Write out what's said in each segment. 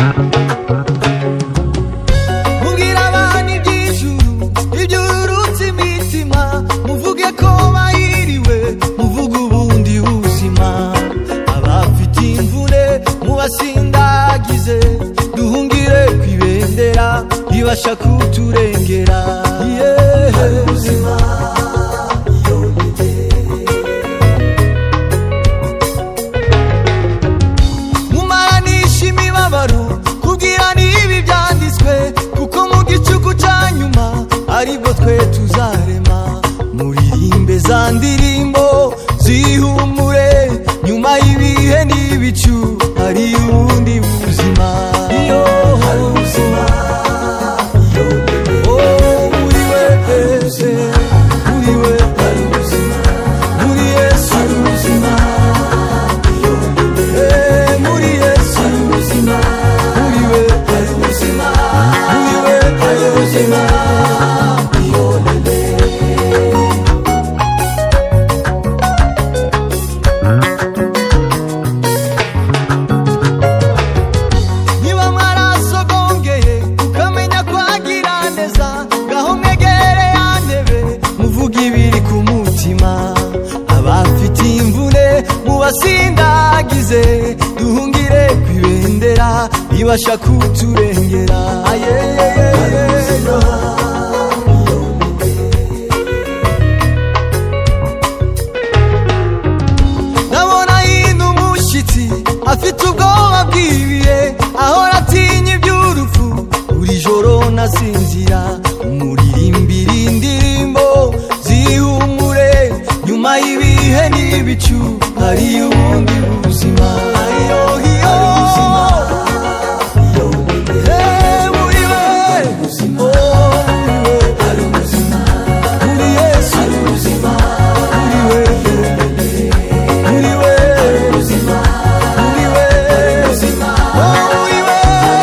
mubwira abana iby'ijuru iby'urutse imitima, muvuge ko bahiriwe, muvuge ubundi buzima. Abafite imvune mubasindagize, duhungire kwibendera ibasha kuturengera. Mumaranisha imibabaro kubwira n'ibi byanditswe, kuko mu gicuku cya nyuma aribwo twe tuzarema. Muririmbe za ndirimbo zihumure, nyuma y'ibihe n'ibicu hari ubundi buzima. Iyo hari ubuzima, muri we, muri we hari ubuzima, muri Yesu hari ubuzima, muri Yesu hari ubuzima, muri we hari ubuzima, muri we hari ubuzima. Niba mwarasogongeye ukamenya kwagira neza, ngaho mwegere ya ntebe muvuge ibiri ku mutima. Abafite imvune mubasindagize, duhungire kwibendera ibasha kuturengera. Ndabona hino umushyitsi afite ubwoba bw'ibihe, ahora atinya iby'urupfu, buri joro nasinzira. Umuririmbira indirimbo zihumure, nyuma y'ibihe n'ibicu hari ubundi buzima. Muri we, hari ubuzima, muri Yesu hari ubuzima, muri we, muri we hari ubuzima, muri we, muri we,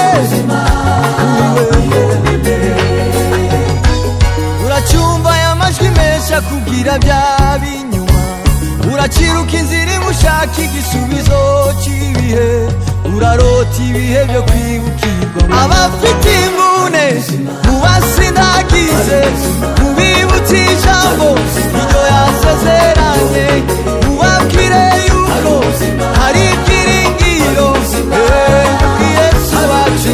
uracyumva aya majwi menshi akubwira bya binyuma, uraciruka inzira imushaka igisubizo cy'ibihe, urarota ibihe byo kwibukirwa. Abafite imvune mubasindagize, mubibutse ijambo iryo yasezeranye, mubabwire yuko hari ibyiringiro muri Yesu wacu.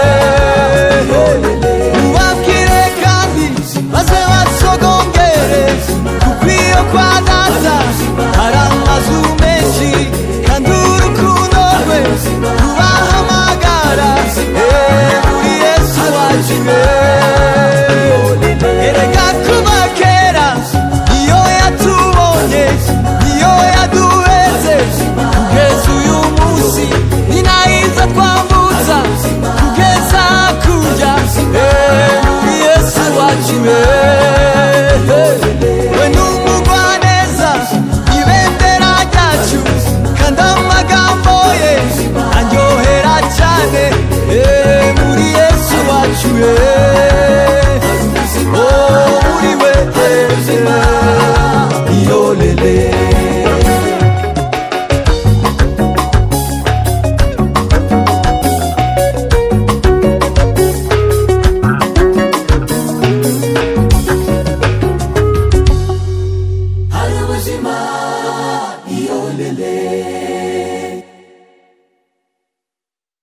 Mubabwire kandi maze basogongere, kuko iyo kwa data hari amazu menshi, kandi urukundo rwe rubahamagara muri Yesu wacu. Erega kuva kera iyo yatubonye, iyo yaduheze, kugeza uyu munsi ni nayiza twambutsa, kugeza hakurya muri Yesu wacu. We n'umugwaneza, ibendera ryacu, kandi amagambo ye aryohera cyane muri Yesu wacu. Muri we iyo lele. Hari ubuzima iyo lele.